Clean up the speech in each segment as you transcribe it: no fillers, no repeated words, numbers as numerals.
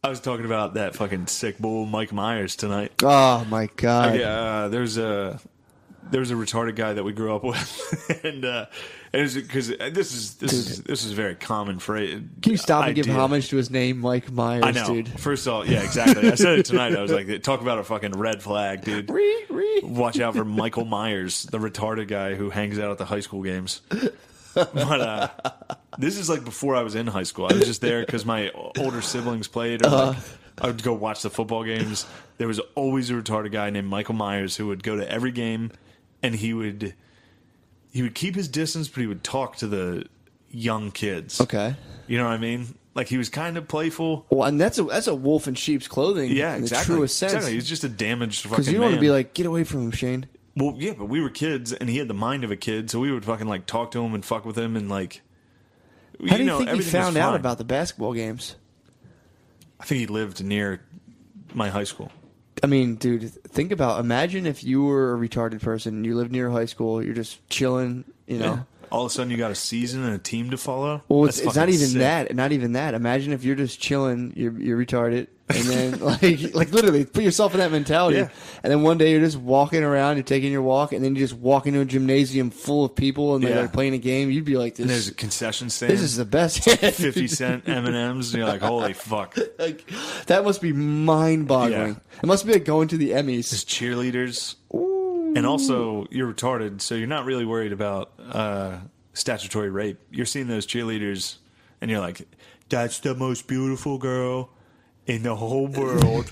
I was talking about that fucking sick bull Mike Myers tonight. Oh my god! There's a retarded guy that we grew up with, and it was because this is a very common phrase. Can you stop and give homage to his name, Mike Myers? I know. Dude. First of all, yeah, exactly. I said it tonight. I was like, talk about a fucking red flag, dude. Watch out for Michael Myers, the retarded guy who hangs out at the high school games. But this is like before I was in high school. I was just there because my older siblings played. Or I would go watch the football games. There was always a retarded guy named Michael Myers who would go to every game, and he would keep his distance, but he would talk to the young kids. Okay, you know what I mean? Like he was kind of playful. Well, and that's a wolf in sheep's clothing. Yeah, in exactly. the truest sense. Exactly. He's just a damaged fucking man. Because you don't want to be like, get away from him, Shane. Well, yeah, but we were kids, and he had the mind of a kid, so we would fucking like talk to him and fuck with him, and like. How do you think he found out about the basketball games? I think he lived near my high school. I mean, dude, imagine if you were a retarded person and you lived near high school, you're just chilling, you know. Yeah. All of a sudden, you got a season and a team to follow. Well, it's not even sick. That. Not even that. Imagine if you're just chilling, you're retarded, and then like literally put yourself in that mentality. Yeah. And then one day you're just walking around, you're taking your walk, and then you just walk into a gymnasium full of people and they're playing a game. You'd be like, "This." And there's a concession stand. This is the best. 50-cent M&Ms, and you're like, "Holy fuck!" Like, that must be mind-boggling. Yeah. It must be like going to the Emmys. There's cheerleaders. And also, you're retarded, so you're not really worried about statutory rape. You're seeing those cheerleaders, and you're like, that's the most beautiful girl in the whole world.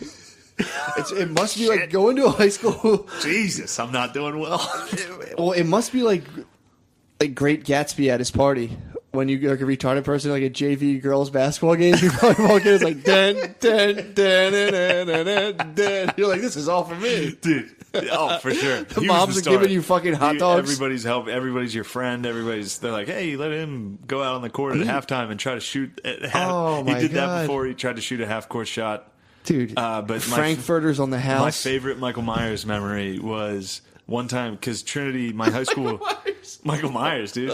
It must be like going to a high school. Jesus, I'm not doing well. Well, it must be like Great Gatsby at his party. When you like a retarded person, like a JV girls basketball game, you probably walk in, it's like, dun, dun, dun, dun, dun, dun, dun. You're like, this is all for me. Dude. Oh, for sure. The moms are giving you fucking hot dogs. Everybody's help. Everybody's your friend. They're like, hey, let him go out on the court at halftime and try to shoot at half. Oh, my God. He did that before. He tried to shoot a half-court shot. Dude, but Frankfurter's on the house. My favorite Michael Myers memory was one time, because Trinity, my high school... Michael Myers, dude.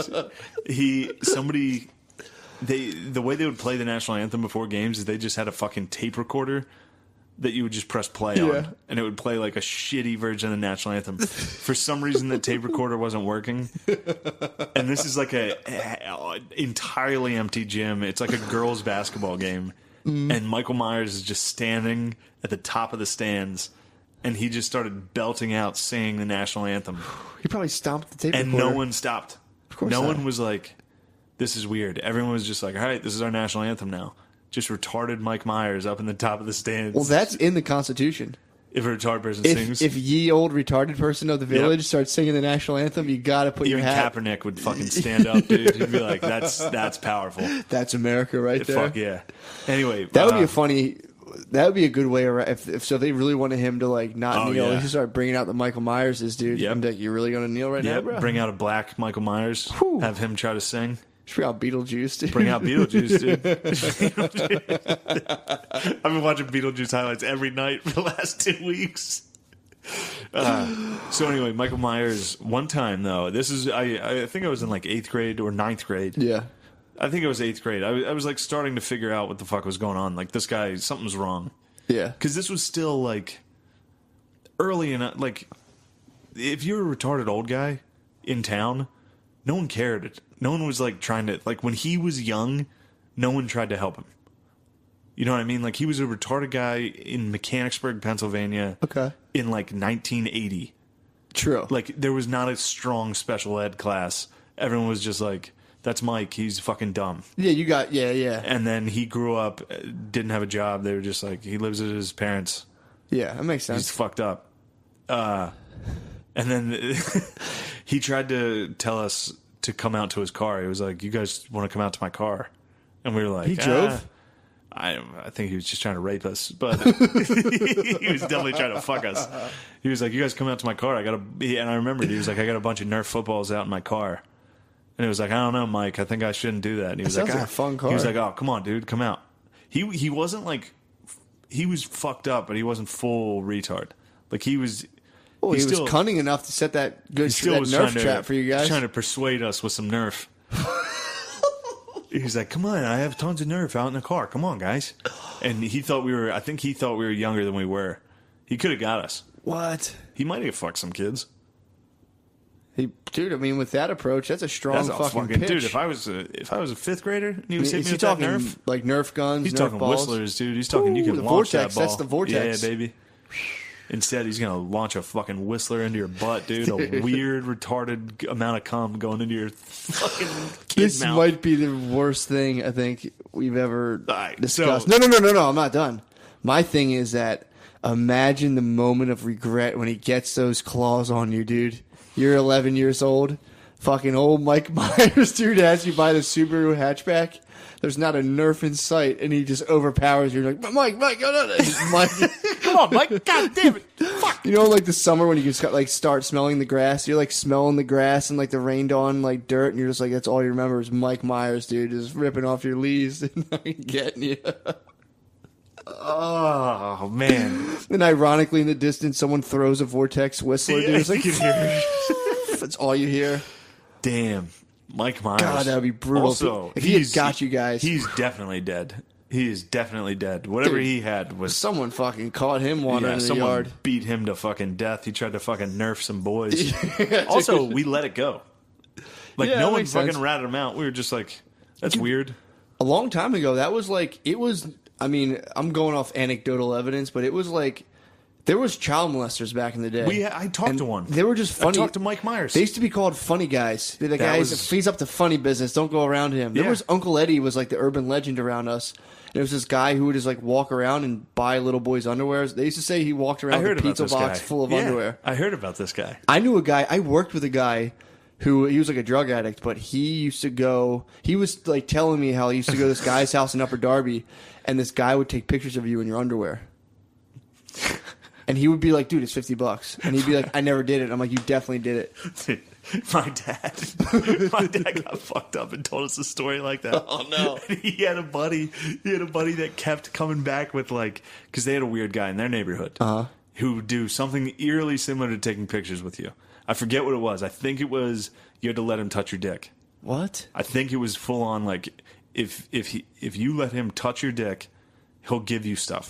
The way they would play the national anthem before games is they just had a fucking tape recorder that you would just press play on, and it would play like a shitty version of the national anthem. For some reason, the tape recorder wasn't working, and this is like a entirely empty gym. It's like a girls' basketball game, and Michael Myers is just standing at the top of the stands, and he just started belting out singing the national anthem. He probably stomped the tape recorder. And no one stopped. Of course no not. one was like, this is weird. Everyone was just like, all right, this is our national anthem now. Just retarded Mike Myers up in the top of the stands. Well, that's in the Constitution. If a retarded person sings. If ye old retarded person of the village starts singing the national anthem, you got to put your hat. Even Kaepernick would fucking stand up, dude. He'd be like, that's powerful. That's America right there. Fuck yeah. Anyway. That would be a funny... That would be a good way around. If they really wanted him to like not kneel, they should start bringing out the Michael Myers' dude. Yep. And be like, you really going to kneel right now, bro? Bring out a black Michael Myers. Whew. Have him try to sing. Just bring out Beetlejuice, dude. Bring out Beetlejuice, dude. I've been watching Beetlejuice highlights every night for the last 2 weeks. So anyway, Michael Myers, one time though, this is, I think I was in like 8th grade or 9th grade. Yeah. I think it was 8th grade. I was like starting to figure out what the fuck was going on. Like this guy, something's wrong. Yeah. Because this was still like early in, like, if you were a retarded old guy in town, no one cared. No one was like trying to, like when he was young, no one tried to help him. You know what I mean? Like he was a retarded guy in Mechanicsburg, Pennsylvania. Okay. In like 1980. True. Like there was not a strong special ed class. Everyone was just like, that's Mike. He's fucking dumb. Yeah, you got, yeah. And then he grew up, didn't have a job. They were just like, he lives with his parents. Yeah, that makes sense. He's fucked up. And then he tried to tell us to come out to his car. He was like, you guys want to come out to my car? And we were like, he drove? I think he was just trying to rape us, but he was definitely trying to fuck us. He was like, you guys come out to my car. And I remembered, he was like, I got a bunch of Nerf footballs out in my car. And it was like, I don't know, Mike. I think I shouldn't do that. And he was like, sounds like a fun car. He was like, oh, come on, dude, come out. He wasn't like, he was fucked up, but he wasn't full retard. Like he was. Well, he was cunning enough to set that good Nerf trap for you guys. Trying to persuade us with some Nerf. He's like, come on, I have tons of Nerf out in the car. Come on, guys. And I think he thought we were younger than we were. He could have got us. What? He might have fucked some kids. Dude, I mean, with that approach, that's a strong That's a fucking pitch. dude. If I was a fifth grader and he was hitting me Is he with that talking Nerf, like Nerf guns? he's Nerf talking balls? whistlers, dude. He's talking you Ooh, can the launch vortex. that ball. That's the vortex. Yeah, baby. Instead, he's gonna launch a fucking whistler into your butt, dude. A weird, retarded amount of cum going into your fucking kid This mouth. might be the worst thing I think we've ever right, discussed. so- No, I'm not done. My thing is that imagine the moment of regret when he gets those claws on you, dude. You're 11 years old. Fucking old Mike Myers, dude, as you buy the Subaru hatchback. There's not a Nerf in sight, and he just overpowers you. You're like, Mike, go down there. Mike, Come on, Mike. God damn it. Fuck. you know, like the summer when you just got like start smelling the grass. You're like smelling the grass and like the rained on like dirt, and you're just like, that's all you remember is Mike Myers, dude, just ripping off your leaves and getting you. Oh, man. And ironically, in the distance, someone throws a vortex whistler, dude. It's like, you can hear. that's all you hear. Damn. Mike Myers. God, that would be brutal. Also, if he had got you guys, He's definitely dead. He is definitely dead. Whatever Dude, he had was... someone fucking caught him wandering in the someone yard. beat him to fucking death. He tried to fucking nerf some boys. Also, we let it go. Like, Yeah, no that one makes fucking sense. ratted him out. We were just like, that's weird. A long time ago, that was like, it was, I mean, I'm going off anecdotal evidence, but it was like, there was child molesters back in the day. I talked And to one. They were just I funny. talked to Mike Myers. They used to be called funny guys. They're the guys was- if he's up to funny business. Don't go around him. There Yeah. was Uncle Eddie was like the urban legend around us. And it was this guy who would just like walk around and buy little boys' underwears. They used to say he walked I around heard with a about pizza this box guy. full of Yeah, underwear. I heard about this guy. I knew a guy. I worked with a guy who he was like a drug addict, but he used to go. He was like telling me how he used to go to this guy's house in Upper Darby, and this guy would take pictures of you in your underwear. And he would be like, "Dude, it's $50," and he'd be like, "I never did it." I'm like, "You definitely did it." my dad got fucked up and told us a story like that. Oh, no. And he had a buddy that kept coming back with like, because they had a weird guy in their neighborhood who would do something eerily similar to taking pictures with you. I forget what it was. I think it was you had to let him touch your dick. What? I think it was full on like if you let him touch your dick, he'll give you stuff.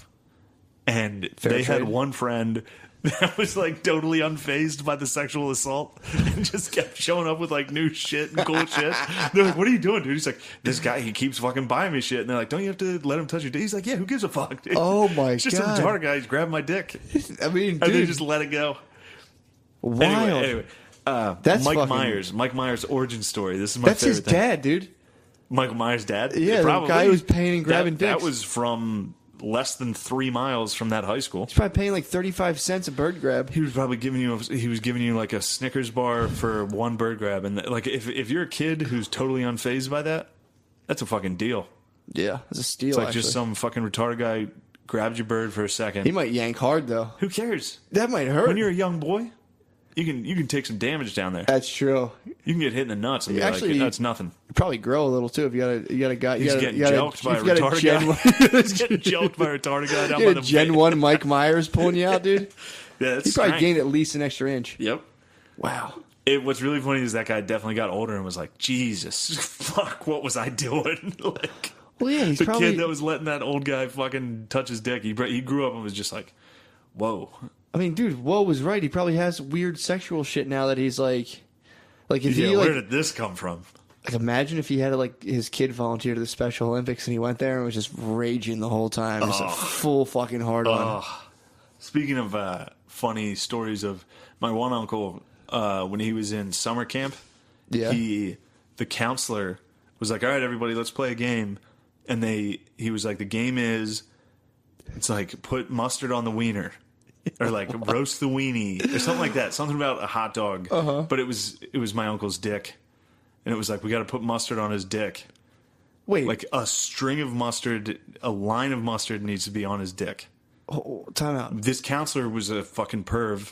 And Fair they trade. had one friend that was like totally unfazed by the sexual assault and just kept showing up with like new shit and cool shit. They're like, "What are you doing, dude?" He's like, "This guy, he keeps fucking buying me shit." And they're like, "Don't you have to let him touch your dick?" He's like, "Yeah, who gives a fuck, dude?" Oh, my it's just God. some retarded guy. He's grabbing my dick, I mean, and they dude, just let it go. wild. Anyway, That's Mike fucking- Mike Myers' origin story. This is my That's favorite his thing. dad, dude. Michael Myers' dad? Yeah, the guy who was paying and grabbing that dicks. was from less than 3 miles from that high school. He's probably paying like 35 cents a bird grab. He was probably giving you like a Snickers bar for one bird grab, and like if you're a kid who's totally unfazed by that, that's a fucking deal. Yeah, it's a steal. It's like actually. just some fucking retarded guy grabbed your bird for a second. He might yank hard though. Who cares? That might hurt. When you're a young boy, you can take some damage down there. That's true. You can get hit in the nuts and be Actually, like, that's nothing. You probably grow a little too if you got a guy. He's getting joked by a if you got retarded Gen guy. He's getting joked by a retarded guy down You by got the a Gen 1 Mike Myers pulling you out, dude. Yeah, that's He probably strength. gained at least an extra inch. Yep. Wow. What's really funny is that guy definitely got older and was like, Jesus, fuck, what was I doing? Like, Well, yeah, he's the probably. kid that was letting that old guy fucking touch his dick, he grew up and was just like, whoa. I mean, dude, Woe was right. He probably has weird sexual shit now that he's like if Yeah, he where like, did this come from? like imagine if he had like his kid volunteer to the Special Olympics and he went there and was just raging the whole time, just a full fucking hard on. Speaking of funny stories of my one uncle, when he was in summer camp, Yeah. the counselor was like, all right, everybody, let's play a game. And he was like, the game is, it's like put mustard on the wiener. Or like roast the weenie or something like that. Something about a hot dog. But it was my uncle's dick. And it was like, we got to put mustard on his dick. Wait, Like a string of mustard, a line of mustard needs to be on his dick. time out. This counselor was a fucking perv.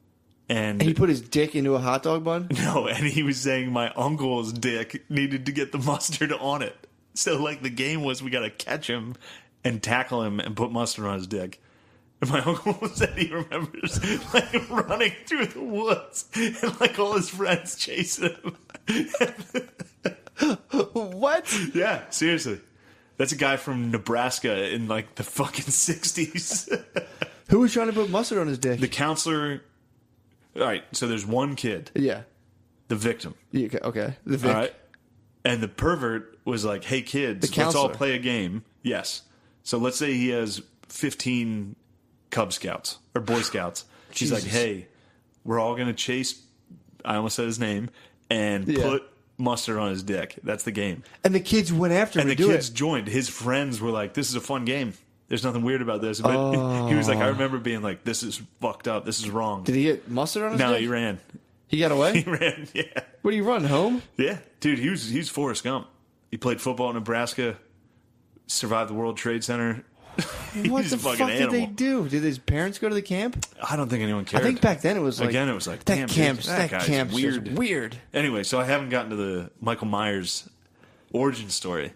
And He put his dick into a hot dog bun. no, and he was saying my uncle's dick needed to get the mustard on it. So like the game was we got to catch him and tackle him and put mustard on his dick. And my uncle said he remembers like running through the woods and like all his friends chasing him. What? Yeah, seriously. That's a guy from Nebraska in like the fucking 60s. Who was trying to put mustard on his dick? The counselor. All right, so there's one kid, Yeah. the victim. Yeah, okay. The Vic. All right. And the pervert was like, hey, kids, The let's all counselor. play a game. Yes. So let's say he has 15 Cub Scouts or Boy Scouts. She's like, Jesus. hey, we're all going to chase, I almost said his name, and Yeah. put mustard on his dick. That's the game. And the kids went after him And to the do kids it. joined. His friends were like, this is a fun game. There's nothing weird about this. But he was like, I remember being like, this is fucked up. This is wrong. Did he get mustard on his No, dick? he ran. He got He away? ran, yeah. What do you run, home? Yeah, dude, he's Forrest Gump. He played football in Nebraska, survived the World Trade Center. What He's the a fucking fuck did they animal. do? Did his parents go to the camp? I don't think anyone I cared. think back then it was like Again, it was like, that damn, camp's dude, that guy's camp's weird. just weird. Anyway, so I haven't gotten to the Michael Myers origin story.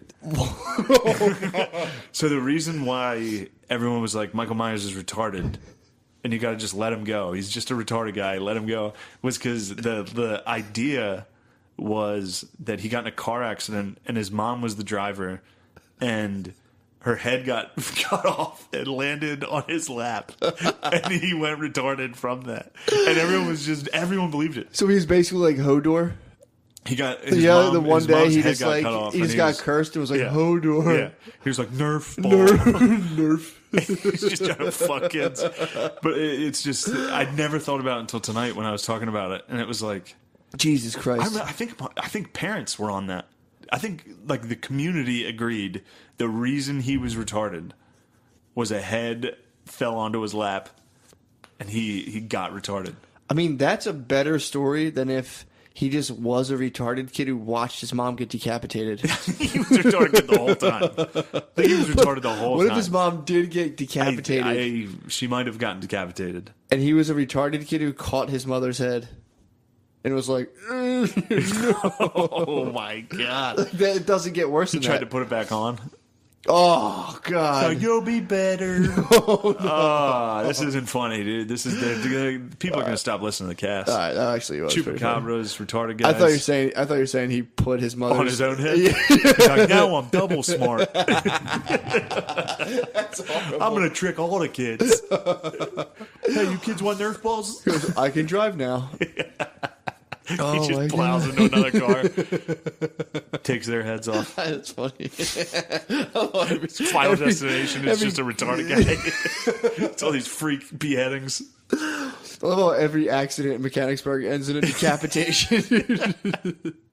So the reason why everyone was like, Michael Myers is retarded and you got to just let him go. He's just a retarded guy. Let him go. Was because the idea was that he got in a car accident and his mom was the driver and her head got cut off and landed on his lap and he went retarded from that. And everyone believed it. So he was basically like Hodor. He got his Yeah, mom, the one his day mom's he head just got like cut off he and just got was- cursed and was like yeah. Hodor. Yeah, he was like Nerf ball. Nerf. He's just trying to fuck kids. But it's just I'd never thought about it until tonight when I was talking about it, and it was like Jesus Christ. I think parents were on that. I think like the community agreed the reason he was retarded was a head fell onto his lap, and he got retarded. I mean, that's a better story than if he just was a retarded kid who watched his mom get decapitated. He was retarded the whole time. I think he was retarded the whole What time. if his mom did get decapitated She might have gotten decapitated. and he was a retarded kid who caught his mother's head and was like, Oh my god! that it doesn't get worse than Tried that. to put it back on. Oh God! You'll be better. Oh, this isn't funny, dude. This is people are going to stop listening to the cast. All right, that actually was pretty funny. Chupacabras, retarded guys. I thought you were saying he put his mother's on his own head. Yeah. He's like, now I'm double smart. That's horrible. I'm going to trick all the kids. Hey, you kids want Nerf balls? I can drive now. Oh, He my just plows God. into another car, takes their heads off. That's funny. Final destination is just a retarded guy. It's all these freak beheadings. I love how every accident in Mechanicsburg ends in a decapitation.